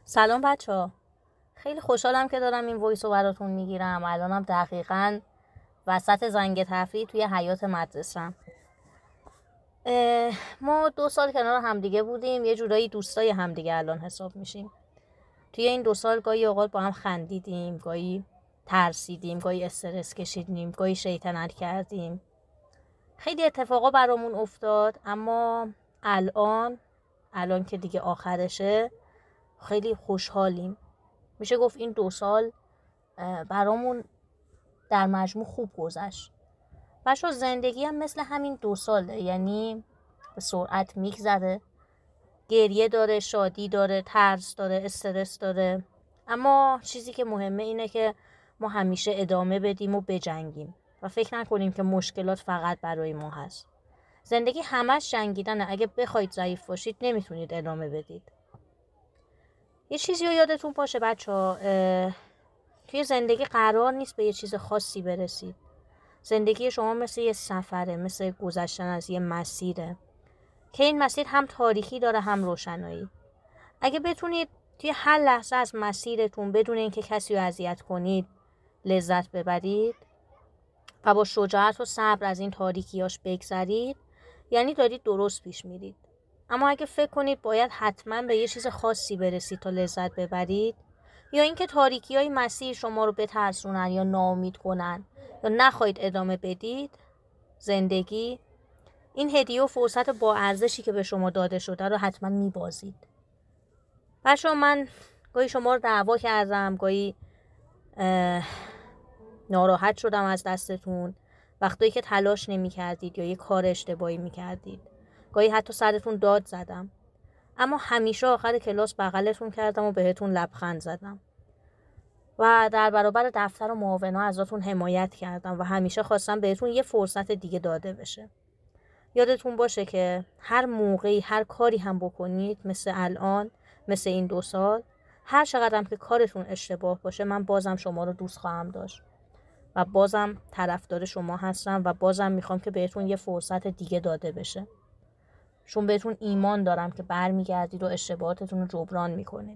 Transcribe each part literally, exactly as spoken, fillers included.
سلام بچه ها. خیلی خوشحالم که دارم این وایس رو براتون میگیرم. الانم دقیقاً وسط زنگ تفریح توی حیاط مدرسه‌ام. ما دو سال کنار همدیگه بودیم، یه جورایی دوستای همدیگه الان حساب میشیم. توی این دو سال گاهی اوقات با هم خندیدیم، گاهی ترسیدیم، گاهی استرس کشیدیم، گاهی شیطنت کردیم. خیلی اتفاقا برامون افتاد، اما الان الان که دیگه آخرشه خیلی خوشحالیم. میشه گفت این دو سال برامون در مجموع خوب گذشت. بچه زندگی هم مثل همین دو ساله، یعنی به سرعت میگذره. گریه داره، شادی داره، ترس داره، استرس داره، اما چیزی که مهمه اینه که ما همیشه ادامه بدیم و بجنگیم و فکر نکنیم که مشکلات فقط برای ما هست. زندگی همش جنگیدنه. اگه بخواید ضعیف باشید نمیتونید ادامه بدید. یه چیزی رو یادتون باشه بچه ها، توی زندگی قرار نیست به یه چیز خاصی برسید. زندگی شما مثل یه سفره، مثل گذشتن از یه مسیره که این مسیر هم تاریکی داره هم روشنایی. اگه بتونید توی هر لحظه از مسیرتون بدون اینکه کسی رو اذیت کنید لذت ببرید و با شجاعت و صبر از این تاریکیاش بگذرید، یعنی دارید درست پیش میرید. اما اگه فکر کنید باید حتما به یه چیز خاصی برسید تا لذت ببرید، یا اینکه تاریکی‌های مسیر شما رو بترسونن یا ناامید کنن یا نخواهید ادامه بدید، زندگی این هدیه و فرصت با ارزشی که به شما داده شده رو حتما میبازید. بچه‌ها من گاهی شما رو دعوا کردم، گاهی ناراحت شدم از دستتون وقتی که تلاش نمی کردید یا یه کار اشتباهی می کردید. گاهی حتی سرتون داد زدم، اما همیشه آخر کلاس بغلتون کردم و بهتون لبخند زدم و در برابر دفتر و معاونا ازتون حمایت کردم و همیشه خواستم بهتون یه فرصت دیگه داده بشه. یادتون باشه که هر موقعی هر کاری هم بکنید، مثل الان، مثل این دو سال، هر چقدرم که کارتون اشتباه باشه من بازم شما رو دوست خواهم داشت و بازم طرفدار شما هستم و بازم میخوام که بهتون یه فرصت دیگه داده بشه، چون بهتون ایمان دارم که برمیگردید و اشتباهاتتون رو جبران میکنید.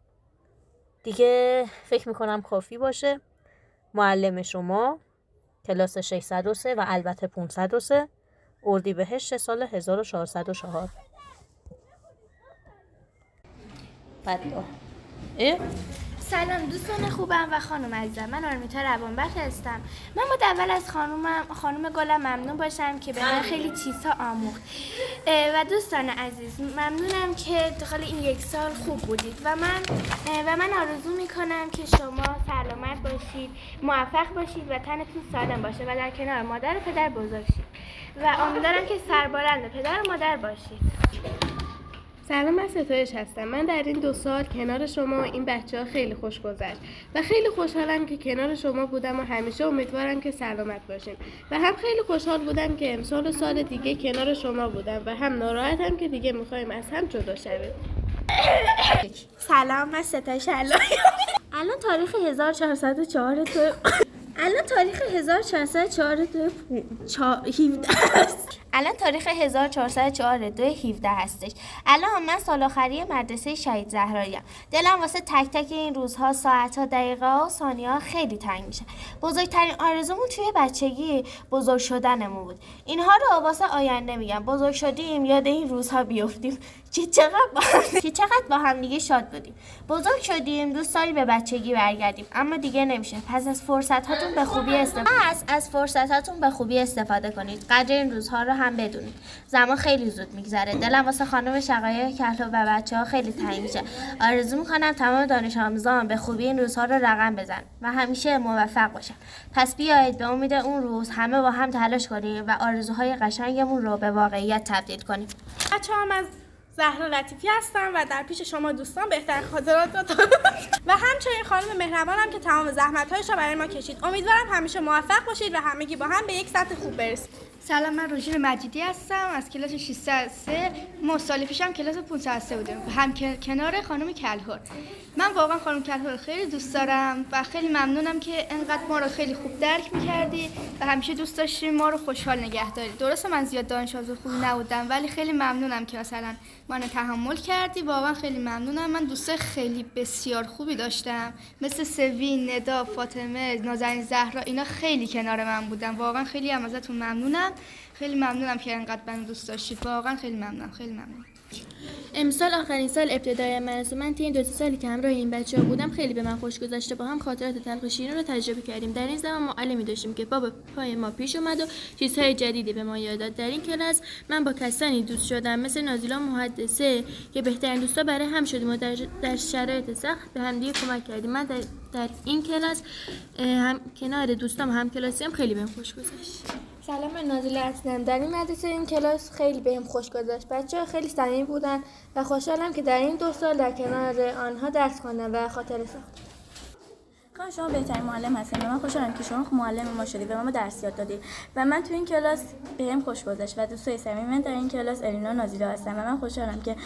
دیگه فکر میکنم کافی باشه. معلم شما، کلاس ششصد و سه و البته پانصد و سه، اردیبهشت سال هزار و چهارصد و چهار. بدلا اه؟ سلام دوستان خوبم و خانم عزیزم، من آرمیتا روانبخش هستم. من متول از خانومم خانم گلم ممنون باشم که به من خیلی چیزها آموخت. و دوستان عزیز ممنونم که داخل این یک سال خوب بودید و من و من آرزو میکنم که شما سلامت باشید، موفق باشید و تنتون سالم باشه و در کنار مادر و پدر بزرگ شید و امیدوارم که سربلند پدر و مادر باشید. سلام، من ستایش هستم. من در این دو سال کنار شما این بچه ها خیلی خوش گذشت و خیلی خوشحالم که کنار شما بودم و همیشه امیدوارم که سلامت باشین و هم خیلی خوشحال بودم که امسال و سال دیگه کنار شما بودم و هم ناراحتم که دیگه میخوایم از هم جدا شویم. سلام، من ستایش علایی. الان تاریخ هزار و چهارصد و چهار تو الان تاریخ هزار و چهارصد و چهار دو هفده است. الان تاریخ هزار و چهارصد و چهار دو هفده هستش. الان من سال آخری مدرسه شهید زهراییم. دلم واسه تک تک این روزها، ساعتها، دقیقه ها و ثانیه ها خیلی تنگ میشه. بزرگترین آرزومون توی بچگی بزرگ شدنمون بود. اینها رو واسه آینده میگم. بزرگ شدیم یاد این روزها بیافتیم که چقدر با هم که چقدر با هم دیگه شاد بودیم. بزرگ شدیم دوست داریم به بچگی برگردیم، اما دیگه نمیشه. پس از فرصتاتون به خوبی استفاده پس از فرصتاتون به خوبی استفاده کنید. قدر این روزها رو هم بدونید. زمان خیلی زود میگذره. دلم واسه خانم شقایق کهلو و بچه‌ها خیلی تنگ میشه. آرزو میکنم تمام دانش آموزان به خوبی این روزها رو رقم بزنن و همیشه موفق باشن. پس بیایید به امید اون روز همه با هم تلاش کنیم و آرزوهای قشنگمون رو به واقعیت تبدیل کنیم. بچه‌ها، من زهرا لطیفی هستم و در پیش شما دوستان بهترین خاطرات رو و همچنین خانم مهربانم که تمام زحمت‌هایش رو برای ما کشید. امیدوارم همیشه موفق باشید و همگی با هم به یک سطح خوب برسید. سلام، من روژین مجیدی هستم از کلاس ششصد و سه. ما سال پیشم کلاس پانصد و سه بودیم هم کنار خانم کلهر من واقعا خانم کلهر خیلی دوست دارم و خیلی ممنونم که انقدر ما رو خیلی خوب درک می‌کردی و همیشه دوست داشتی ما رو خوشحال نگه داری. درسته من زیاد دانش آموز خوبی نبودم ولی خیلی ممنونم که مثلا منو تحمل کردی. واقعا خیلی ممنونم. من دوستای خیلی بسیار خوبی داشتم مثل سوین، ندا، فاطمه، نازنین، زهرا. اینا خیلی کنار من بودن. واقعا خیلی هم ازتون ممنونم. خیلی ممنونم که انقدر منو دوست داشتید. واقعا خیلی ممنونم. خیلی ممنونم. امسال آخرین سال ابتدایی مدرسه من. طی این دو سه سالی که همراه این بچه‌ها بودم خیلی به من خوش گذشته. با هم خاطرات تلخ و شیرین رو تجربه کردیم. در این زمان معلمی داشتیم که پا به پای ما پیش اومد و چیزهای جدیدی به ما یاد داد. در این کلاس من با کسانی دوست شدم مثل نازیلا محدثه که بهترین دوستا برای هم شدیم و در, در شرایط سخت به هم دیگه کمک کردیم. من در, در این کلاس هم کنار دوستام هم کلاسیام خیلی بهم خوش گذشت. سلام، من نازیلا هستم. در این مدرسه این کلاس خیلی بهم خوش گذشت. بچه‌ها خیلی صمیمی بودن و خوشحالم که در این دو سال در کنار آنها درس خواندم و خاطره ساختم. خانم شما بهترین معلم هستید و من خوشحالم که شما معلم ما شدید و ما درس یاد دادید و من تو این کلاس بهم خوش گذشت و دوستای صمیمی من در این کلاس الینا و نازیلا هستم و من خوشحالم که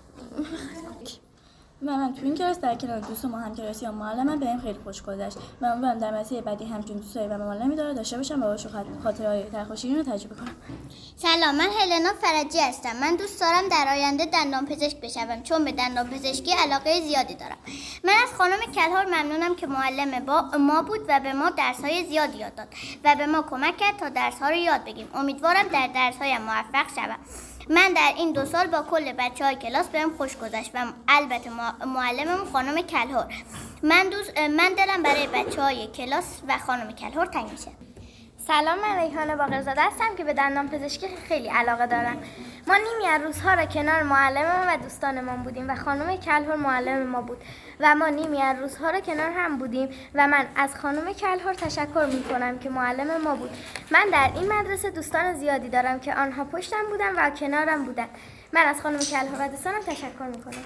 و من تو این کلاس در کنار دوستان ما همکلاسی و معلمم بهم خیلی خوش گذشت و امیدوارم در مسیر بعدی همچون دوستای و معلمی داره داشته باشم و باهاش خاطره‌های تلخ و شیرین رو تجربه کنم. سلام، من هلنا فرجی هستم. من دوست دارم در آینده دندانپزشک بشوم چون به دندانپزشکی علاقه زیادی دارم. من از خانم کلهر ممنونم که معلم با ما بود و به ما درس‌های زیادی یاد داد و به ما کمک کرد تا درس‌ها رو یاد بگیریم. امیدوارم در درس‌هایم موفق شوم. من در این دو سال با کل بچه‌های کلاس بهم خوش گذشت و البته معلمم خانم کلهر. من دوست من دلم برای بچه‌های کلاس و خانم کلهر تنگ میشه. سلام، من ریحانه باقرزاده هستم که به دندان پزشکی خیلی علاقه دارم. ما نیمی از روزها را کنار معلممون و دوستانمان بودیم و خانم کلهر معلم ما بود و ما نیمی از روزها را کنار هم بودیم و من از خانم کلهر تشکر میکنم که معلم ما بود. من در این مدرسه دوستان زیادی دارم که آنها پشتم بودن و کنارم بودن. من از خانم کلهر و دوستانم تشکر میکنم.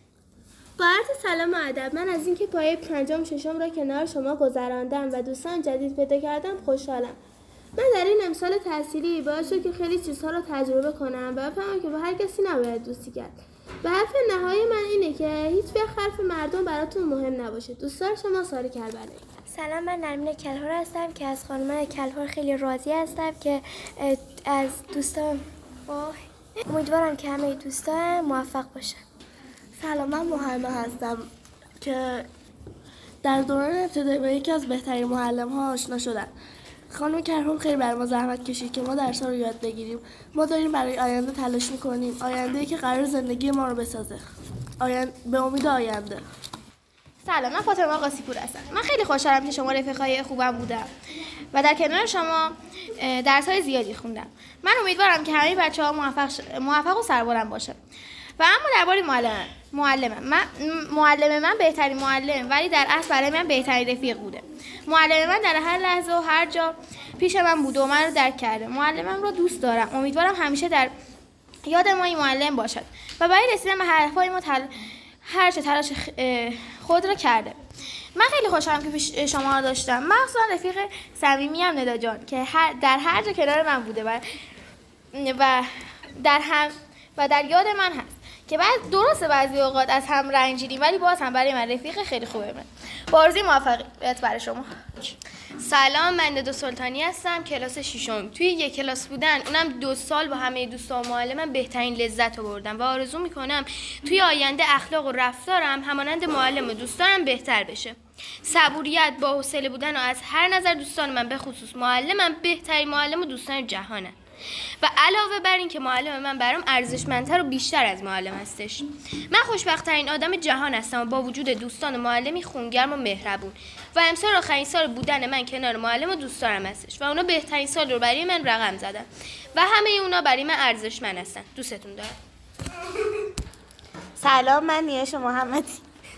با عرض سلام و ادب، من از اینکه پایه پنجم ششم را کنار شما گذراندم و دوستان جدید پیدا کردم خوشحالم. من در این امسال تحصیلی باعث شد که خیلی چیزها را تجربه کنم و بفهمم که با هر کسی نباید دوستی کرد. و حرف نهایی من اینه که هیچ وقت حرف مردم براتون مهم نباشه. دوستان شما، ساری کربلایی. سلام، من نرمین کلهر هستم که از خانم کلهر خیلی راضی هستم که از دوستان امیدوارم که همه دوستان موفق باشن. سلام، من محمد هستم که در دوران ابتدایی با یکی از بهترین معلم ها آشنا شدم. خانم کلهر خیلی برای ما زحمت کشید که ما درس ها رو یاد بگیریم. ما داریم برای آینده تلاش میکنیم، آینده‌ای که قرار زندگی ما رو بسازه. آینده به امید آینده. سلام، من فاطمه قاسی‌پور هستم. من خیلی خوشحالم که شما رفیقای خوبم بودم و در کنار شما درس‌های زیادی خوندم. من امیدوارم که همه بچه‌ها موفق ش... موفق و سربلند باشن. و اما درباره معلم معلمم من معلم من بهترین معلم ولی در اصل برای من بهترین رفیق بوده. معلم من در هر لحظه و هر جا پیش من بوده و من رو درک کرده. معلمم رو دوست دارم. امیدوارم همیشه در یاد ما این معلم باشد و برای رسیدن به هدف‌های ما تل... هر چه تلاش خود را کرده. من خیلی خوشحالم که پیش شما رو داشتم. مخصوصا رفیق صمیمی ام ندا جان که هر در هر جا کنار من بوده و و در هم و در یاد من هست که بعد درسته بعضی اوقات از هم رنجیدیم ولی باز هم برای من رفیق خیلی خوبه. من با آرزوی موفقیت برای شما. سلام، من ندا سلطانی هستم، کلاس ششم. توی یک کلاس بودن اونم دو سال با همه دوستان و معلمم بهترین لذت رو بردم و آرزو میکنم توی آینده اخلاق و رفتارم همانند معلم و دوستانم بهتر بشه. صبوریت، با حوصله بودن و از هر نظر دوستان من به خصوص معلمم بهترین معلم و دوستان جهانه. و علاوه بر این که معلم من برام ارزشمندتر و بیشتر از معلم هستش. من خوشبخت‌ترین آدم جهان هستم و با وجود دوستان و معلمی خونگرم و مهربون و امسال آخرین سال بودن من کنار معلم و دوستانم هستش و اونا بهترین سال رو برای من رقم زدن و همه اونا برای من ارزشمند هستن. دوستتون دارم. سلام، من نیاش محمدی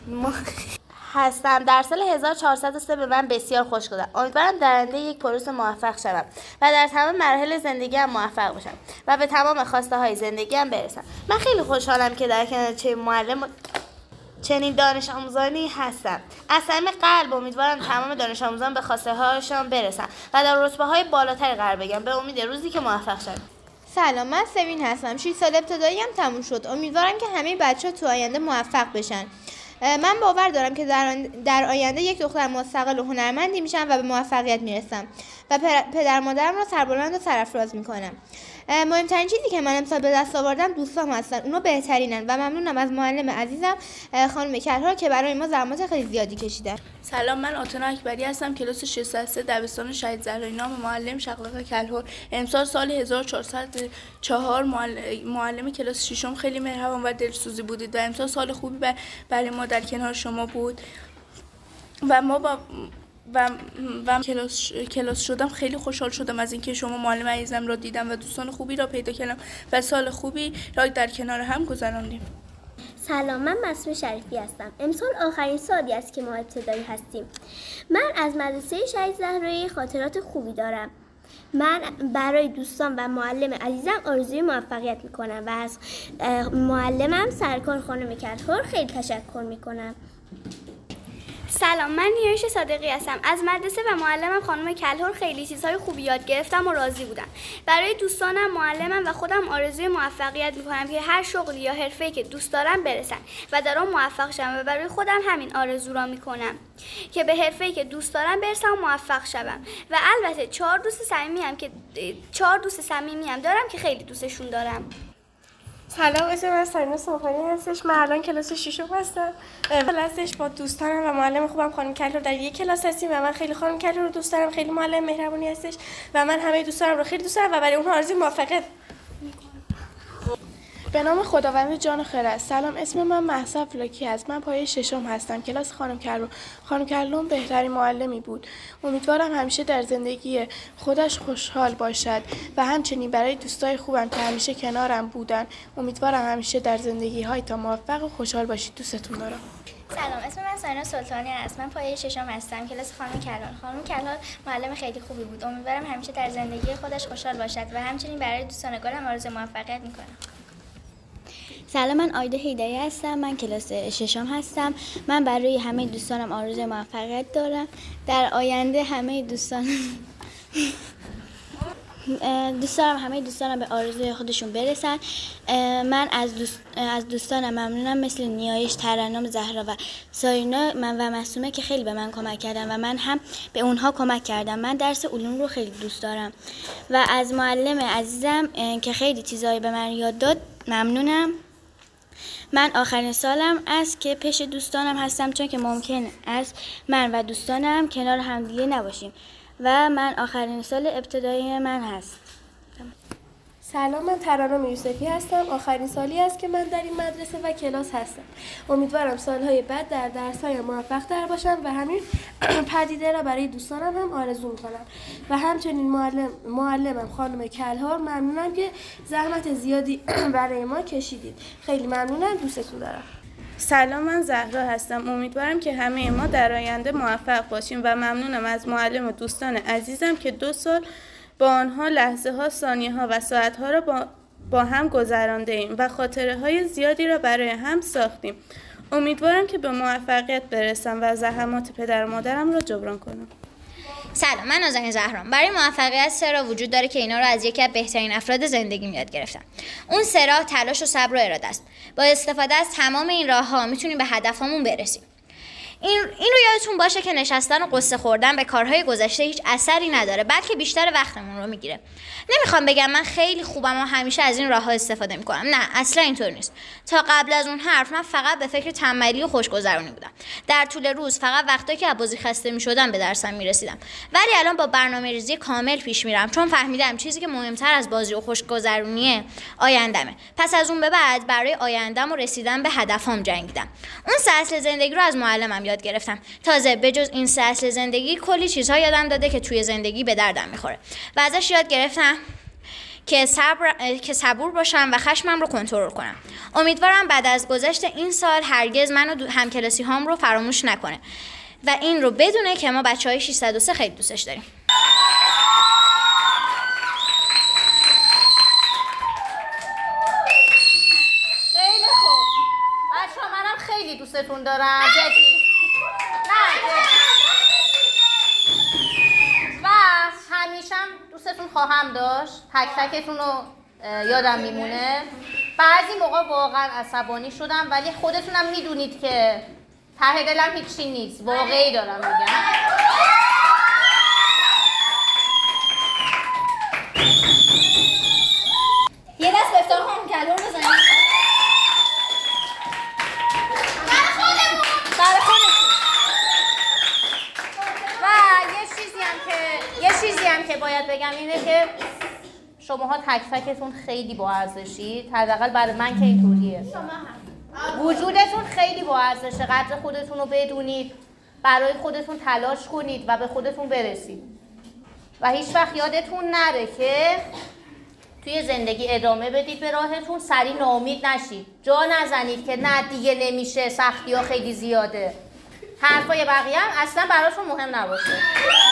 هستم. در سال هزار و چهارصد و سه به من بسیار خوش گذشت. امیدوارم در آینده یک پروس موفق شوم و در تمام مراحل زندگیم موفق باشم و به تمام خواسته های زندگیم برسم. من خیلی خوشحالم که در کنار چه معلم و چنین دانش آموزانی هستم. از صمیم قلب امیدوارم تمام دانش آموزان به خواسته هاشون برسن و در رتبه های بالاتری قرار بگیرن به امید روزی که موفق شوم. سلام، من سوین هستم. شش سال ابتدایی هم تموم شد. امیدوارم که همه بچه‌ها تو آینده موفق بشن. من باور دارم که در آینده یک دختر مستقل و هنرمندی میشم و به موفقیت میرسم و پدر مادرم را سربلند و سرافراز میکنم. مهمترین چیزی که من امسال به دست آوردم دوستام هستن، اونا بهترینن و ممنونم از معلم عزیزم خانم کلهر که برای ما زحمات خیلی زیادی کشیدن. سلام، من آتنا اکبری هستم، کلاس ششصد و سه دبستان شهید زهرایی. نام معلم شقلق کلهر. امسال سال هزار و چهارصد و چهار. معلم کلاس ششم خیلی مهربان و دلسوزی بودید و امسال سال خوبی برای ما در کنار شما بود و ما با و و کلاس کلاس شدم خیلی خوشحال شدم از اینکه شما معلم عزیزم را دیدم و دوستان خوبی را پیدا کردم و سال خوبی را در کنار هم گذراندیم. سلام، من مسعود شریفی هستم. امسال آخرین سالی است که ما ابتدایی هستیم. من از مدرسه شهید زهرایی خاطرات خوبی دارم. من برای دوستان و معلم عزیزم آرزوی موفقیت میکنم و از معلمم سرکار خانم کلهر خیلی تشکر میکنم. سلام، من نیایش صادقی هستم. از مدرسه و معلمم خانم کلهر خیلی چیزهای خوبی یاد گرفتم و راضی بودم. برای دوستانم، معلمم و خودم آرزوی موفقیت میکنم که هر شغلی یا حرفه‌ای که دوست دارم برسم و در آن موفق شوم و برای خودم همین آرزو را میکنم که به حرفه‌ای که دوست دارم برسم و موفق شوم. و البته چهار دوست صمیمی هم که چهار دوست صمیمی هم دارم که خیلی دوستشون دارم. سلام، اسم من سارینا صبحانی هستش. من الان کلاس ششم هستم. کلاسش با دوستانم و معلم خوبم خانم کلهر در یک کلاس هستیم و من خیلی خانم کلهر رو دوست دارم. خیلی معلم مهربونی هستش و من همه دوستانم رو خیلی دوست دارم و برای اونها آرزوی موفقیت. به نام خداوند جان و خرد. سلام، اسم من مهسا فلاکی است. من پایه ششم هستم، کلاس خانم کلهر. خانم کلهر بهترین معلمی بود. امیدوارم همیشه در زندگی خودش خوشحال باشد و همچنین برای دوستای خوبم که همیشه کنارم بودن امیدوارم همیشه در زندگی های تا موفق و خوشحال باشید. دوستتون دارم. سلام، اسم من ساینا سلطانی است. من پایه ششم هستم، کلاس خانم کلهر. خانم کلهر معلم خیلی خوبی بود. امیدوارم همیشه در زندگی خودش خوشحال باشد و همچنین برای دوستان گلم آرزوی موفقیت میکنم. سلام، من آیده هیدری هستم. من کلاس ششم هستم. من برای همه دوستانم آرزوی موفقیت دارم. در آینده همه دوستان دوست دارم همه دوستانم به آرزوی خودشون برسن. من از دوست از دوستانم ممنونم، مثل نیایش، ترنم، زهرا و سارینا من و معصومه که خیلی به من کمک کردن و من هم به اونها کمک کردم. من درس علوم رو خیلی دوست دارم و از معلم عزیزم که خیلی چیزایی به من یاد داد ممنونم. من آخرین سالم است که پیش دوستانم هستم، چون که ممکن است من و دوستانم کنار همدیگه نباشیم و من آخرین سال ابتدایی من هست. سلام، من ترنم یوسفی هستم. آخرین سالی است که من در این مدرسه و کلاس هستم. امیدوارم سالهای بعد در درس‌های موفق تر باشم و همین پدیده را برای دوستانم هم آرزو می‌کنم و همچنین معلم معلمم خانم کلهر ممنونم که زحمت زیادی برای ما کشیدید. خیلی ممنونم، دوستتون دارم. سلام، من زهرا هستم. امیدوارم که همه ما در آینده موفق باشیم و ممنونم از معلم و دوستان عزیزم که دو سال با آنها لحظه ها، ثانیه ها و ساعت ها را با, با هم گذرانده ایم و خاطره های زیادی را برای هم ساختیم. امیدوارم که به موفقیت برسم و زحمات پدر و مادرم را جبران کنم. سلام، من نازنین زهرام. برای موفقیت سه راه وجود داره که اینا رو از یکی از بهترین افراد زندگیم یاد گرفتم. اون سه راه تلاش و صبر و اراده است. با استفاده از تمام این راه‌ها میتونیم به هدفمون برسیم. این این رو یادتون باشه که نشستن و قصه خوردن به کارهای گذشته هیچ اثری نداره، بلکه بیشتر وقتمون رو میگیره. نمیخوام بگم من خیلی خوبم و همیشه از این راه‌ها استفاده میکنم. نه، اصلا اینطور نیست. تا قبل از اون حرف من فقط به فکر تنبلی و خوشگذرونی بودم. در طول روز فقط وقتی که از بازی خسته میشدم به درسم میرسیدم. ولی الان با برنامه‌ریزی کامل پیش میرم، چون فهمیدم چیزی که مهمتر از بازی و خوشگذرونیه آیندمه. پس از اون به بعد برای آیندم و رسیدن به هدفام جنگیدم. اون سه اصل زندگی رو از معلمم یاد گرفتم. تازه به جز این سه اصل زندگی کلی چیزها یادم داده که توی زندگی به دردم میخوره و ازش یاد گرفتم که صبر که صبور باشم و خشمم رو کنترل کنم. امیدوارم بعد از گذشت این سال هرگز من و همکلاسی هام رو فراموش نکنه و این رو بدونه که ما بچهای ششصد و سه خیلی دوستش داریم. خیلی خوب بچه‌ها، منم خیلی دوستتون دارم، جدی. و همیشه دوستتون خواهم داشت. تک تکتون رو یادم میمونه. بعضی موقع واقعا عصبانی شدم، ولی خودتونم میدونید که ته دلم هیچی نیست، واقعی دارم میگم. یه دست به افتار خانم کلهر بزنید. برای خودمون. و یه چیزی هم که یه چیزی هم که باید بگم اینه که شماها تک تکتون خیلی با ارزشید، حداقل برای من که اینطوریه. وجودتون خیلی با ارزشه، قدر خودتون رو بدونید، برای خودتون تلاش کنید و به خودتون برسید. و هیچ وقت یادتون نره که توی زندگی ادامه بدید به راهتون، سریع ناامید نشید. جا نزنید که نه دیگه نمیشه، سختی ها خیلی زیاده. حرفای بقیه هم اصلا براتون مهم نباشه.